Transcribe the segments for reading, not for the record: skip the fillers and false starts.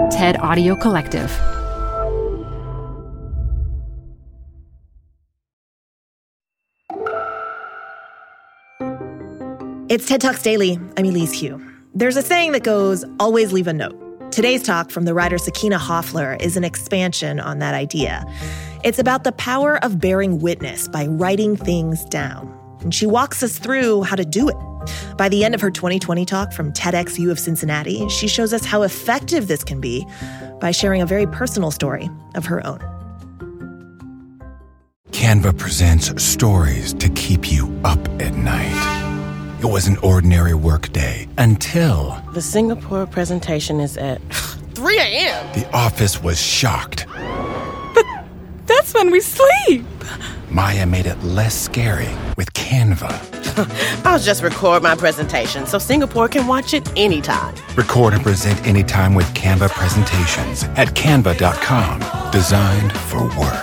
TED Audio Collective. It's TED Talks Daily. I'm Elise Hu. There's a saying that goes, always leave a note. Today's talk from the writer Sakina Hoffler is an expansion on that idea. It's about the power of bearing witness by writing things down. And she walks us through how to do it. By the end of her 2020 talk from TEDxU of Cincinnati, she shows us how effective this can be by sharing a very personal story of her own. Canva presents stories to keep you up at night. It was an ordinary workday until... The Singapore presentation is at 3 a.m. The office was shocked. But that's when we sleep. Maya made it less scary with Canva. I'll just record my presentation so Singapore can watch it anytime. Record and present anytime with Canva presentations at canva.com. Designed for work.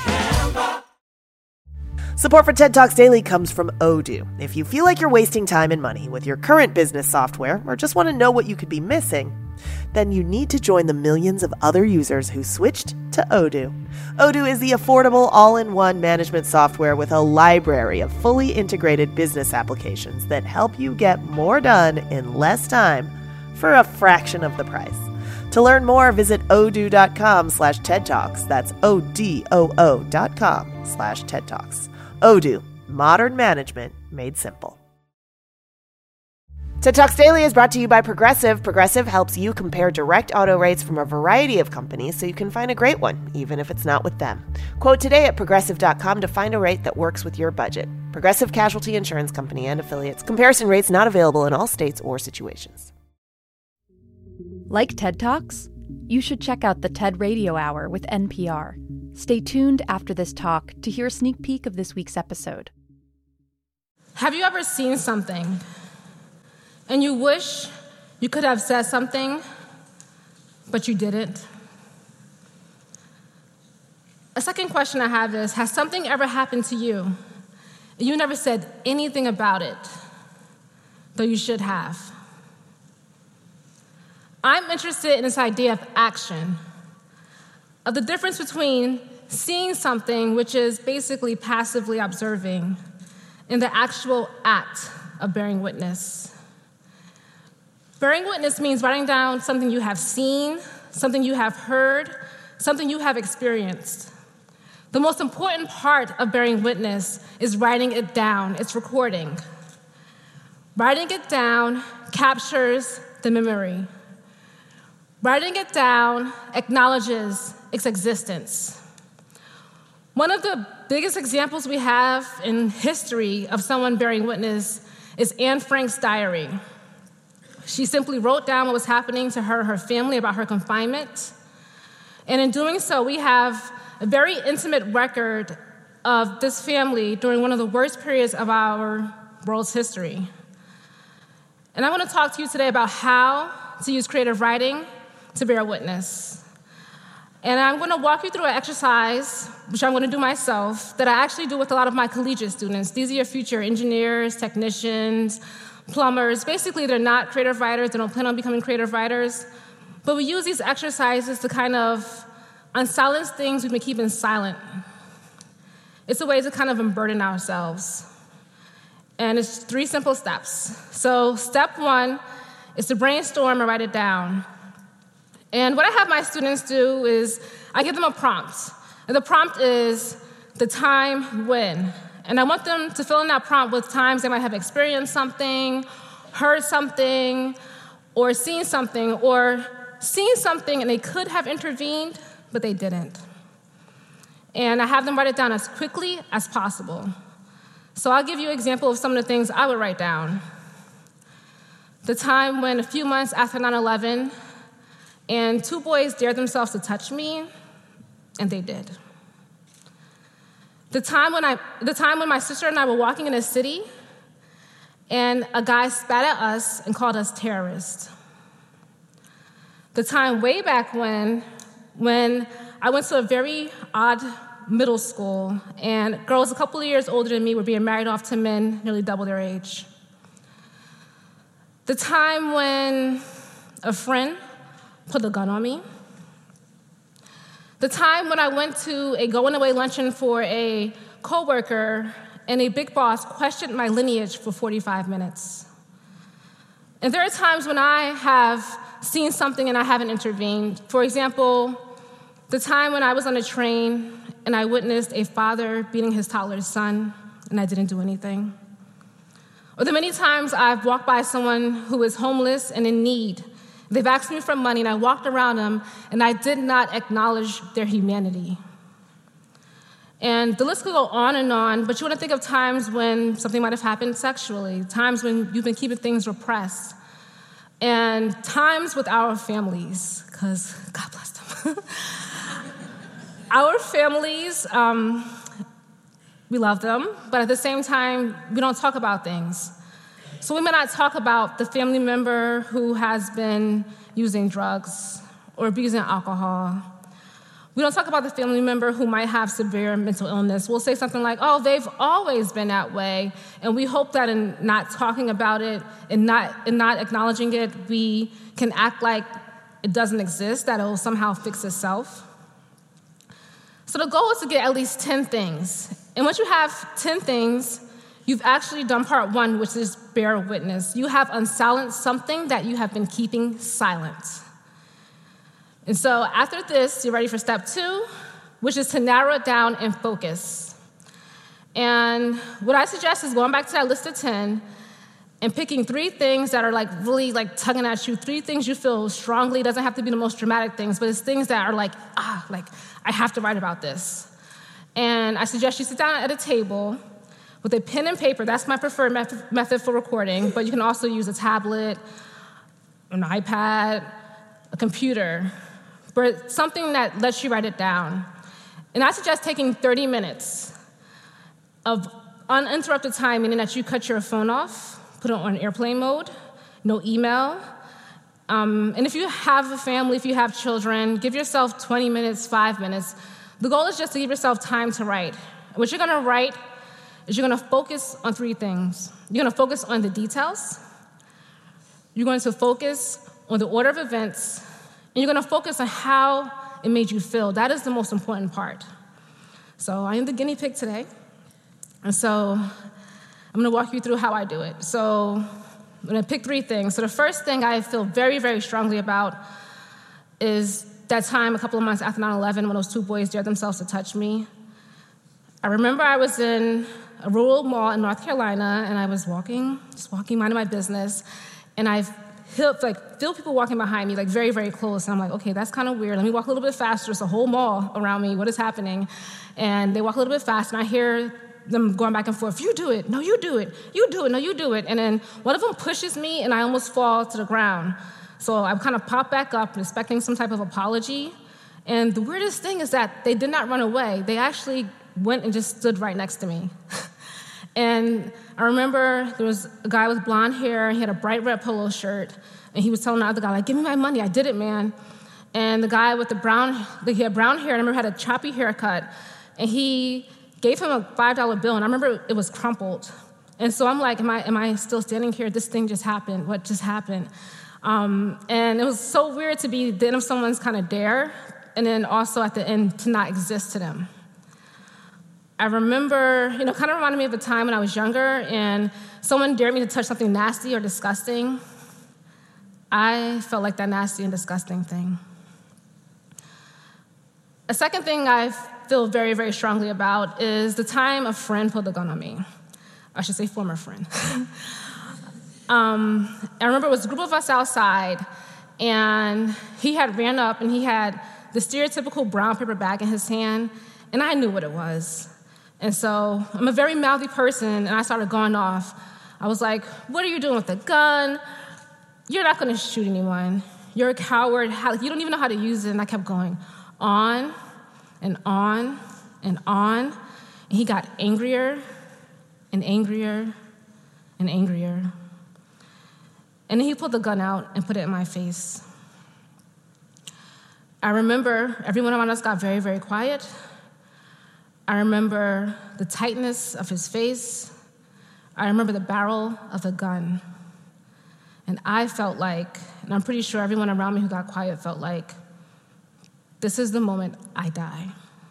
Support for TED Talks Daily comes from Odoo. If you feel like you're wasting time and money with your current business software or just want to know what you could be missing, then you need to join the millions of other users who switched to Odoo. Odoo is the affordable all-in-one management software with a library of fully integrated business applications that help you get more done in less time for a fraction of the price. To learn more, visit odoo.com/TED Talks. That's ODOO.com/TED Talks. Odoo, modern management made simple. TED Talks Daily is brought to you by Progressive. Progressive helps you compare direct auto rates from a variety of companies so you can find a great one, even if it's not with them. Quote today at progressive.com to find a rate that works with your budget. Progressive Casualty Insurance Company and Affiliates. Comparison rates not available in all states or situations. Like TED Talks? You should check out the TED Radio Hour with NPR. Stay tuned after this talk to hear a sneak peek of this week's episode. Have you ever seen something and you wish you could have said something, but you didn't? A second question I have is, has something ever happened to you and you never said anything about it, though you should have? I'm interested in this idea of action, of the difference between seeing something, which is basically passively observing, and the actual act of bearing witness. Bearing witness means writing down something you have seen, something you have heard, something you have experienced. The most important part of bearing witness is writing it down, it's recording. Writing it down captures the memory. Writing it down acknowledges its existence. One of the biggest examples we have in history of someone bearing witness is Anne Frank's diary. She simply wrote down what was happening to her family about her confinement. And in doing so, we have a very intimate record of this family during one of the worst periods of our world's history. And I want to talk to you today about how to use creative writing to bear witness. And I'm going to walk you through an exercise, which I'm going to do myself, that I actually do with a lot of my collegiate students. These are your future engineers, technicians, plumbers. Basically, they're not creative writers. They don't plan on becoming creative writers. But we use these exercises to kind of unsilence things we've been keeping silent. It's a way to kind of unburden ourselves. And it's 3 simple steps. So step 1 is to brainstorm and write it down. And what I have my students do is I give them a prompt. And the prompt is the time when. And I want them to fill in that prompt with times they might have experienced something, heard something, or seen something and they could have intervened, but they didn't. And I have them write it down as quickly as possible. So I'll give you an example of some of the things I would write down. The time when a few months after 9/11, and 2 boys dared themselves to touch me, and they did. The time when my sister and I were walking in a city, and a guy spat at us and called us terrorists. The time way back when I went to a very odd middle school, and girls a couple of years older than me were being married off to men nearly double their age. The time when a friend put the gun on me. The time when I went to a going-away luncheon for a coworker and a big boss questioned my lineage for 45 minutes. And there are times when I have seen something and I haven't intervened. For example, the time when I was on a train and I witnessed a father beating his toddler's son and I didn't do anything. Or the many times I've walked by someone who is homeless and in need. They've asked me for money, and I walked around them, and I did not acknowledge their humanity. And the list could go on, but you want to think of times when something might have happened sexually, times when you've been keeping things repressed, and times with our families, because God bless them. Our families, we love them, but at the same time, we don't talk about things. So we may not talk about the family member who has been using drugs or abusing alcohol. We don't talk about the family member who might have severe mental illness. We'll say something like, oh, they've always been that way, and we hope that in not talking about it and not acknowledging it, we can act like it doesn't exist, that it will somehow fix itself. So the goal is to get at least 10 things. And once you have 10 things, you've actually done part one, which is bear witness. You have unsilenced something that you have been keeping silent. And so after this, you're ready for step 2, which is to narrow it down and focus. And what I suggest is going back to that list of 10 and picking 3 things that are really tugging at you, 3 things you feel strongly. It doesn't have to be the most dramatic things, but it's things that are I have to write about this. And I suggest you sit down at a table with a pen and paper. That's my preferred method for recording, but you can also use a tablet, an iPad, a computer, but something that lets you write it down. And I suggest taking 30 minutes of uninterrupted time, meaning that you cut your phone off, put it on airplane mode, no email. And if you have a family, if you have children, give yourself 20 minutes, 5 minutes. The goal is just to give yourself time to write. What you're gonna write is you're going to focus on 3 things. You're going to focus on the details. You're going to focus on the order of events. And you're going to focus on how it made you feel. That is the most important part. So I am the guinea pig today. And so I'm going to walk you through how I do it. So I'm going to pick 3 things. So the first thing I feel very, very strongly about is that time a couple of months after 9/11 when those 2 boys dared themselves to touch me. I remember I was in a rural mall in North Carolina, and I was walking, minding my business, and I feel people walking behind me, very, very close, and I'm like, okay, that's kind of weird. Let me walk a little bit faster. It's a whole mall around me. What is happening? And they walk a little bit fast, and I hear them going back and forth. You do it. No, you do it. You do it. No, you do it. And then one of them pushes me, and I almost fall to the ground. So I kind of pop back up, expecting some type of apology. And the weirdest thing is that they did not run away. They actually went and just stood right next to me. And I remember there was a guy with blonde hair, he had a bright red polo shirt, and he was telling the other guy, give me my money, I did it, man. And the guy with he had brown hair, and I remember had a choppy haircut, and he gave him a $5 bill, and I remember it was crumpled. And so I'm like, am I still standing here? This thing just happened. What just happened? And it was so weird to be the end of someone's kind of dare, and then also at the end to not exist to them. I remember, kind of reminded me of a time when I was younger and someone dared me to touch something nasty or disgusting. I felt like that nasty and disgusting thing. A second thing I feel very, very strongly about is the time a friend pulled a gun on me. I should say former friend. I remember it was a group of us outside, and he had ran up and he had the stereotypical brown paper bag in his hand, and I knew what it was. And so I'm a very mouthy person, and I started going off. I was like, what are you doing with the gun? You're not going to shoot anyone. You're a coward. You don't even know how to use it. And I kept going on and on and on. And he got angrier and angrier and angrier. And then he pulled the gun out and put it in my face. I remember everyone around us got very, very quiet. I remember the tightness of his face. I remember the barrel of the gun. And I felt like and I'm pretty sure everyone around me who got quiet felt like, this is the moment I die.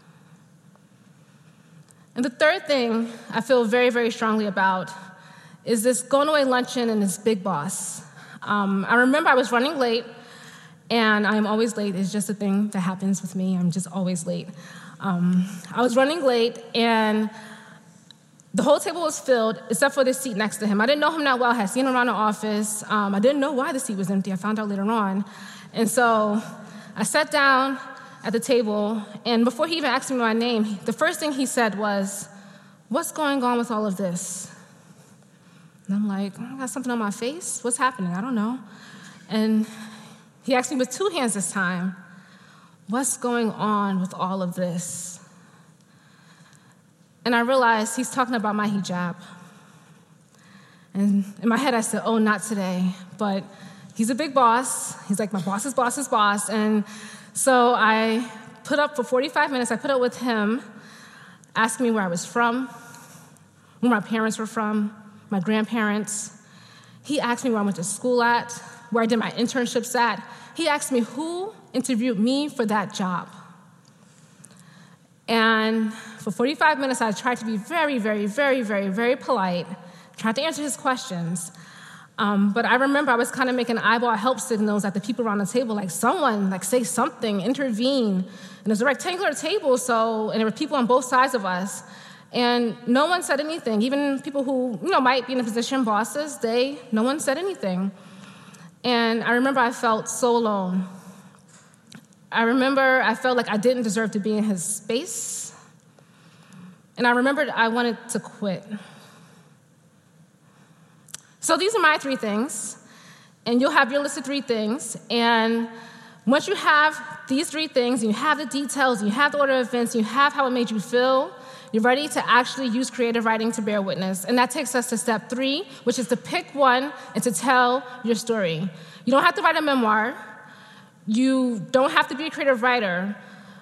And the third thing I feel very, very strongly about is this going away luncheon and this big boss. I remember I was running late, and I'm always late. It's just a thing that happens with me. I'm just always late. I was running late, and the whole table was filled except for the seat next to him. I didn't know him that well. I had seen him around the office. I didn't know why the seat was empty. I found out later on. And so I sat down at the table, and before he even asked me my name, the first thing he said was, "What's going on with all of this?" And I'm like, I got something on my face? What's happening? I don't know. And he asked me with two hands this time, "What's going on with all of this?" And I realized he's talking about my hijab. And in my head, I said, oh, not today. But he's a big boss. He's like my boss's boss's boss. And so I put up for 45 minutes. I put up with him, asking me where I was from, where my parents were from, my grandparents. He asked me where I went to school at, where I did my internships at. He asked me who interviewed me for that job. And for 45 minutes, I tried to be very, very, very, very, very polite, tried to answer his questions. But I remember I was kind of making eyeball help signals at the people around the table, like someone, like say something, intervene. And it was a rectangular table, and there were people on both sides of us. And no one said anything. Even people who, might be in a position, bosses, no one said anything. And I remember I felt so alone. I remember I felt like I didn't deserve to be in his space. And I remembered I wanted to quit. So these are my 3 things. And you'll have your list of 3 things. And once you have these 3 things, and you have the details, and you have the order of events, and you have how it made you feel, you're ready to actually use creative writing to bear witness. And that takes us to step 3, which is to pick one and to tell your story. You don't have to write a memoir. You don't have to be a creative writer.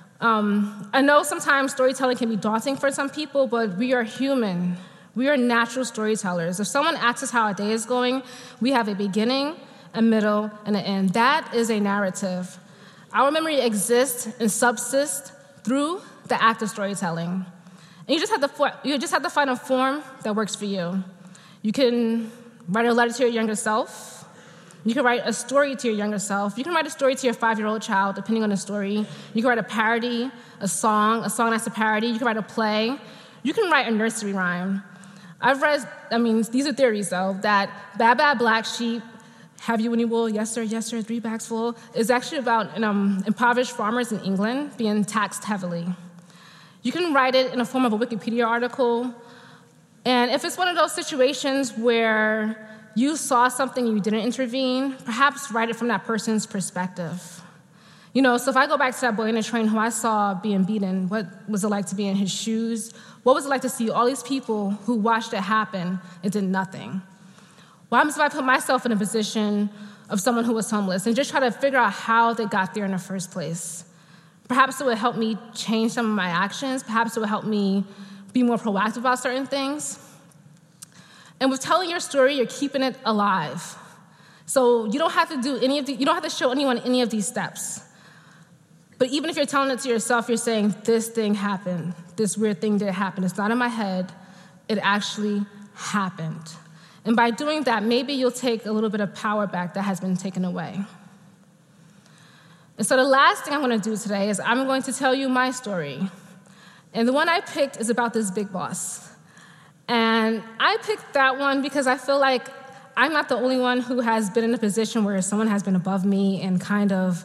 I know sometimes storytelling can be daunting for some people, but we are human. We are natural storytellers. If someone asks us how our day is going, we have a beginning, a middle, and an end. That is a narrative. Our memory exists and subsists through the act of storytelling. And you just have to find a form that works for you. You can write a letter to your younger self. You can write a story to your younger self. You can write a story to your 5-year-old child, depending on the story. You can write a parody, a song that's a parody. You can write a play. You can write a nursery rhyme. I've read, these are theories, though, that Bad Bad Black Sheep, Have You When You Will, Yes Sir, 3 Bags Full, is actually about impoverished farmers in England being taxed heavily. You can write it in the form of a Wikipedia article. And if it's one of those situations where you saw something and you didn't intervene, perhaps write it from that person's perspective. So if I go back to that boy in the train who I saw being beaten, what was it like to be in his shoes? What was it like to see all these people who watched it happen and did nothing? What happens if I put myself in a position of someone who was homeless and just try to figure out how they got there in the first place? Perhaps it would help me change some of my actions. Perhaps it would help me be more proactive about certain things. And with telling your story, you're keeping it alive. So you don't have to you don't have to show anyone any of these steps. But even if you're telling it to yourself, you're saying, this thing happened. This weird thing did happen. It's not in my head. It actually happened. And by doing that, maybe you'll take a little bit of power back that has been taken away. And so the last thing I'm going to do today is I'm going to tell you my story. And the one I picked is about this big boss. And I picked that one because I feel like I'm not the only one who has been in a position where someone has been above me and kind of,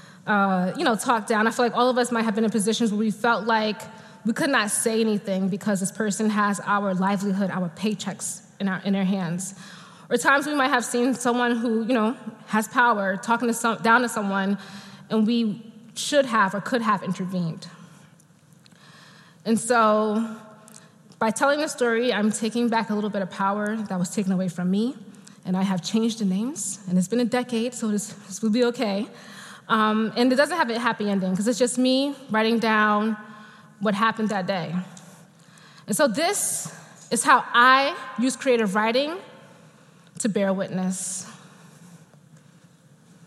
talked down. I feel like all of us might have been in positions where we felt like we could not say anything because this person has our livelihood, our paychecks in their hands. Or times we might have seen someone who, has power talking down to someone, and we should have or could have intervened. And so by telling the story, I'm taking back a little bit of power that was taken away from me, and I have changed the names, and it's been a decade, so this will be okay. And it doesn't have a happy ending, because it's just me writing down what happened that day. And so this is how I use creative writing to bear witness.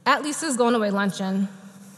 at Lisa's going-away luncheon.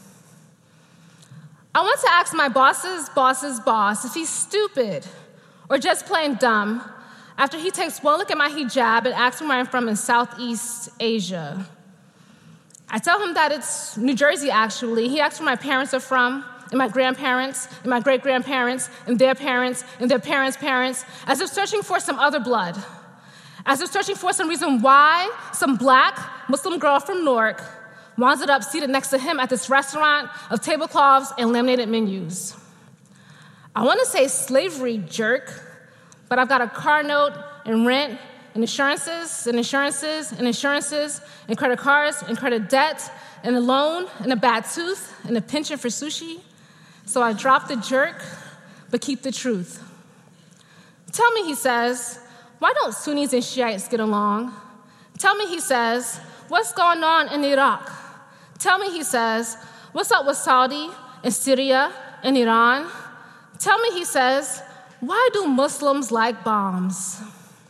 I want to ask my boss's boss's boss if he's stupid or just plain dumb after he takes one look at my hijab and asks me where I'm from in Southeast Asia. I tell him that it's New Jersey, actually. He asks where my parents are from, and my grandparents, and my great-grandparents, and their parents, and their parents' parents, as if searching for some other blood, as if searching for some reason why some black Muslim girl from Newark winds up seated next to him at this restaurant of tablecloths and laminated menus. I want to say slavery, jerk, but I've got a car note and rent and insurances and insurances and insurances and credit cards and credit debt and a loan and a bad tooth and a penchant for sushi. So I drop the jerk, but keep the truth. Tell me, he says, why don't Sunnis and Shiites get along? Tell me, he says, what's going on in Iraq? Tell me, he says, what's up with Saudi and Syria and Iran? Tell me, he says, why do Muslims like bombs?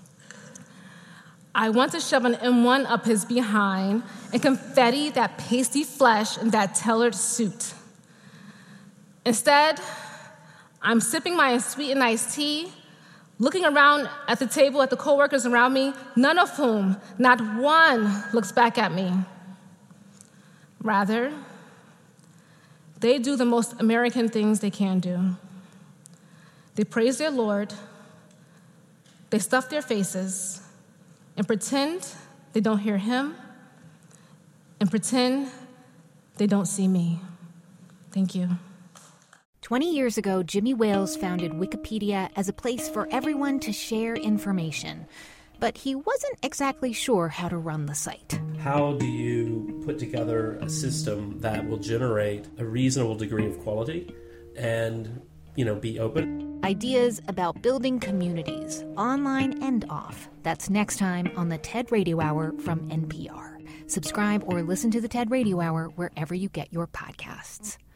I want to shove an M1 up his behind and confetti that pasty flesh in that tailored suit. Instead, I'm sipping my sweetened iced tea, looking around at the table at the coworkers around me, none of whom, not one, looks back at me. Rather, they do the most American things they can do. They praise their Lord, they stuff their faces, and pretend they don't hear him, and pretend they don't see me. Thank you. 20 years ago, Jimmy Wales founded Wikipedia as a place for everyone to share information. But he wasn't exactly sure how to run the site. How do you put together a system that will generate a reasonable degree of quality and, be open? Ideas about building communities, online and off. That's next time on the TED Radio Hour from NPR. Subscribe or listen to the TED Radio Hour wherever you get your podcasts.